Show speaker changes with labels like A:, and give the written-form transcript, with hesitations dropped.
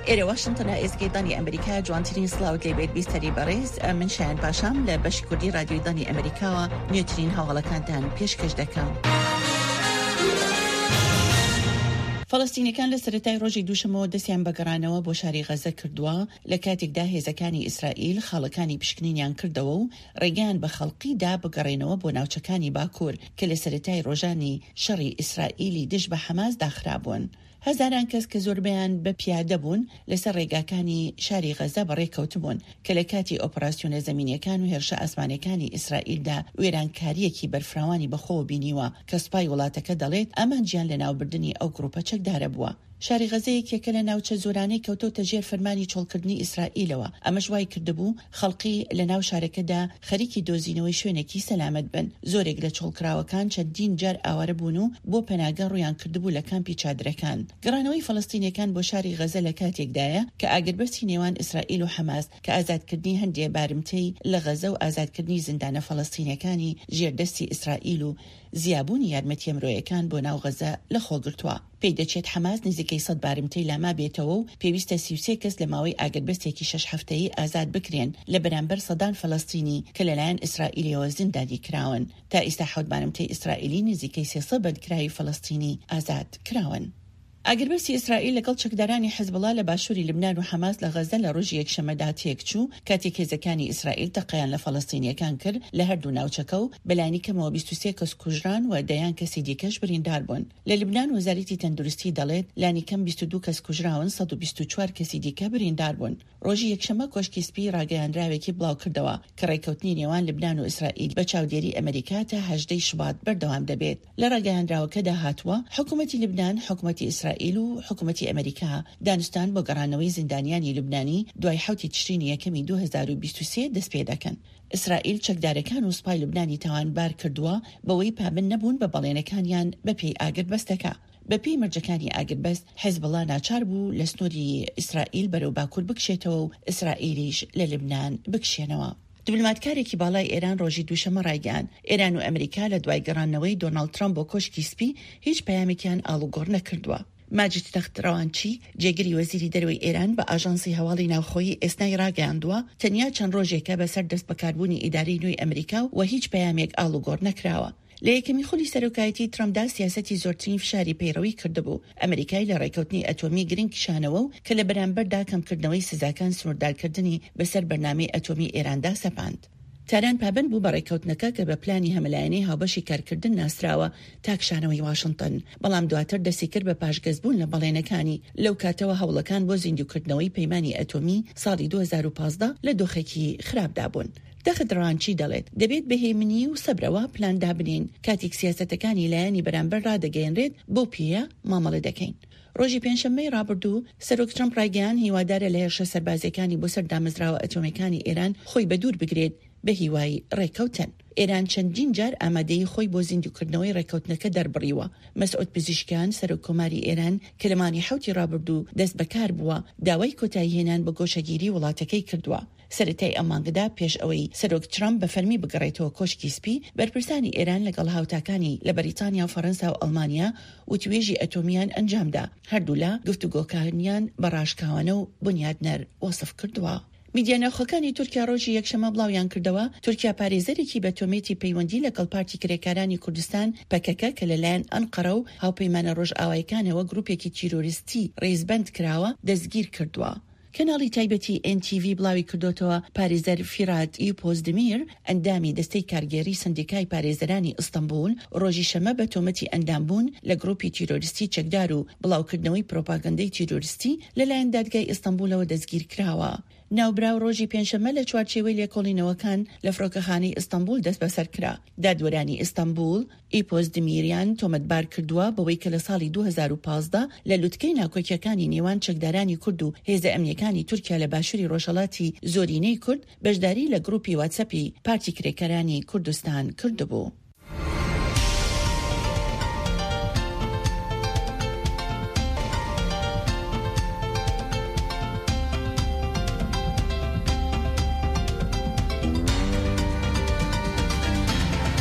A: إلى واشنطن إزقيداني أمريكا جوانترين سلاود ليبيت بيستري باريز من شان باشام لبش كردي راديو داني أمريكا نيوترين هاولا كانتان بيشكش دكا فلسطینی کان لسرتای روزی دوشمو دەستیان بەگەڕانەوە بۆ شاری غەزە کردووە لە کاتێکدا هێزەکانی ئیسرائیل خاڵەکانی پشکنینیان کردەوە و ڕێگەیان بە خەڵقیدا بگەڕێنەوە بۆ ناوچەکانی باکوور کە لە سەرەتای ڕۆژانی شەڕی ئیسرائیلی دژ بە حەماس داخرابوون. هەزاران کەس کە زۆربیان بە پیادە بوون لەسەر ڕێگاکانی شاری غەزە بەڕێکەوتبوون کە لە کاتی ئۆپراسیۆنە زەمینیەکان و هێرشە ئاسمانەکانی ئیسرائیلدا وێرانکاریەکی بەرفراوانی بەخۆوە بینیوە کە سوپای وڵاتەکە دەڵێت ئەمان گیان لە ناوبردننی ئەو گروپە چەکدارە بووە. شاری غەزەیەکێکە لە ناوچە زۆرانەی کەوتۆتە ژێر فەرمانی چۆڵکردنی ئیسرائیلەوە. ئەمەش وای کردبوو خەڵقی لە ناو شارەکەدا خەریکی دۆزینەوەی شوێنێکی سەلامەت بن. زۆرێک لە چۆڵکراوەکان چەندین جار ئاوارە بوون و بۆ پەناگە ڕویان کردبوو لە کامپی چادرەکان. گەڕانەوەی فەڵەستینیەکان بۆ شاری غەزە لە کاتێکدایە کە ئاگربەستی نێوان ئیسرائیل و حەماس کە ئازادکردنی هەندێک بارمتەی لە غەزە و ئازادکردنی زیندانە فەڵەستینیەکانی ژێردەستی ئیسرائیل و زیابوونی یارمەتیە مرۆیەکان بۆ ناو غەزە لە خۆگرتووە. پێی دەچێت حەماس نزیکەی 100 بارمتەی لاما بێتەوە و پێویستە 33 کەس لە ماوەی ئاگربەستێکی 6 هەفتەیی ئازاد بکرێن لە بەرامبەر سەدان فەڵەستینی کە لەلایەن ئیسرائیلەوە زیندانی کراون. تا ئێستا 7 بارمتەی ئیسرائیلی نزیکەی 300 بەندکراوی فەڵەستینی ئازاد کراون. ئاگربەستی ئیسرائیل لەگەڵ چەکدارانی حیزبڵا لە باشووری لبنان و حەماس لە غەزە لە ڕۆژی یەکشەمەدا تێکچوو کاتێک هێزەکانی ئیسرائیل تەقەیان لە فەڵەستینیەکان کرد لە هەردوو ناوچەکە و بەلانی کەمەوە 23 کەس کوژران و دەیان کەسی دیکەش بریندار بوون. لە لبنان وەزارەتی تەندروستی دەڵێت لانی کەم 22 کەس کوژراون 124 کەسی دیکە بریندار بوون. ڕۆژی یەکشەمە کۆشکی سپی ڕاگەیاندراوێکی بڵاو کردەوە کە ڕێکەوتنی نێوان لبنان و ئیسرائیل بە چاودێری ئەمریکا تا 18 شوبات بەردەوام دەبێت. لە ڕاگەیاندراوەکەدا هاتووە حکوومەتی لبنان، حکوومەتی ئیسرائیل و حکوومەتی ئەمریکا دانوستان بۆ گەڕانەوەی زیندانیانی لبنانی دوای 7 تشرینی یەکەمی 2023 دەست پێ دەکەن. ئیسرائیل چەکدارەکان و سوپای لبنانی تاوانبار کردووە بەوەی پابند نەبوون بە بەڵێنەکانیان بەپێی ئاگربەستەکە. بەپی مەرجەکانی ئاگربەست حیزبڵا ناچار بوو لە سنووری ئیسرائیل بەرەو باکوور بکشێتەوە و ئیسرائیلیش لە لبنان بکشێنەوە. دیپلۆماتکارێکی باڵای ئێران ڕۆژی دووشەمە ڕایگەیان ئێران و ئەمریکا لە دوای گەڕانەوەی دۆناڵد ترامپ بۆ کۆشکی سپی هیچ پەیامێکیان ئاڵوگۆڕ نەکردووە. ماجد تەختڕەوانچی جێگیری وەزیری دەروی ئێران بە ئاژانسی هەواڵی ناوخۆیی ئێسنای ڕاگەیاندووە تەنیا چەند ڕۆژێکە بەسەر دەست بەکاربوونی ئیدارەی نوێی ئەمریکا و هیچ پەیامێک ئاڵوگۆڕ نەکراوە. لە یەکەمی خولی سەرۆکایەتی ترامپدا سیاسەتی زۆرترین فشاری پەیڕەوی کردبوو. ئەمریکای لە ڕێکەوتنی ئەتۆمی گرنگ کشانەوە و کە لە بەرامبەردا کەمکردنەوەی سزاکان سنووردارکردنی بەسەر بەرنامەی ئەتۆمی ئێراندا سەپاند. تاران پابند بوو بە ڕێکەوتنەکە کە بە پلانی هەمەلایەنەی هاوبەشی کارکردن ناسراوە تاکشانەوەی واشنگتن، بەڵام دواتر دەستی کرد بە پاشگەزبوون لە بەڵێنەکانی لەو کاتەوە هەوڵەکان بۆ زیندووکردنەوەی پەیمانی ئەتۆمی ساڵی 2015 لە دۆخێکی خراپدا بوون. تەختڕەوانچی دەڵێت دەبێت بەهێمنی و سەبرەوە پلان دابنین کاتێک سیاسەتەکانی لایەنی بەرامبەر ڕادەگەیەنرێت بۆ پێیە مامەڵە دەکەین. ڕۆژی پێنجشەممەی ڕابردوو سەرۆک ترامپ ڕایگەیان هیوادارە لە هێرشە سەربازیەکانی بۆ سەر دامەزراوە ئەتۆمیەکانی ئێران خۆی بە دوور بگرێت بە هیوای ڕێکەوتن. ئێران چەندین جار ئامادەی خۆی بۆ زیندووکردنەوەی ڕێکەوتنەکە دەربڕیوە. مەسعود پزیشکیان سەرۆک کۆماری ئێران کە لە مانگی 7 ڕابردوو دەست بەکار بووە داوای کۆتایی هێنان بە گۆشەگیری وڵاتەکەی کردووە. سەرەتای ئەم مانگەدا پێش ئەوەی سەرۆک ترامپ بە فەرمی بگەڕێتەوە کۆشکی سپی بەرپرسانی ئێران لەگەڵ هاوتاکانی لە بەریتانیا و فەڕەنسا و ئەڵمانیا و توێژی ئەتۆمیان ئەنجامدا. هەردوو لە گفتوگۆکانیان بە ڕاشکاوانە و بنیادنەر وەسف کردووە. میدیا ناوخۆکانی تورکیا ڕۆژی یەکشەمە بڵاویان کردەوە تورکیا پارێزەرێکی بە تۆمێتی پەیوەندی لەگەڵ پارتی کرێکارانی کوردستان پەکەکە کە لەلایەن ئەنقەرە و هاوپەیمانە ڕۆژئاوایەکانەوە گروپێکی تیرۆریستی ڕێزبەند کراوە دەستگیر کردووە. کەناڵی تایبەتی NTV بڵاوی کردوتەوە پارێزەر فیرات ئیپۆزدمیر ئەندامی دەستەی کارگێری سندیکای پارێزەرانی ئیستانبول ڕۆژی شەمە بە تۆمەتی ئەندامبوون لە گروپی تیرۆریستی چەکدار و بڵاوکردنەوەی پرۆپاگەندەی تیرۆریستی لەلایەن دادگای ئیستانبولەوە دەستگیر کراوە. ناوبراو ڕۆژی پێنجشەممە لە چوارچێوەی لێکۆڵینەوەکان لە فڕۆکەخانەی ئیستانبول دەست بەسەر کرا. دادوەرانی ئیستانبول ئیپۆزدمیریان تۆمەتبار کردووە بەوەی کە لە ساڵی 2015 لە لوتکەی ناکۆکیەکانی نێوان چەکدارانی کورد و هێزە ئەمنیەکانی تورکیا لە باشووری ڕۆژهەڵاتی زۆرینەی کورد بەشداری لە گروپی واتسەپی پارتی کرێکارانی کوردستان کردبوو.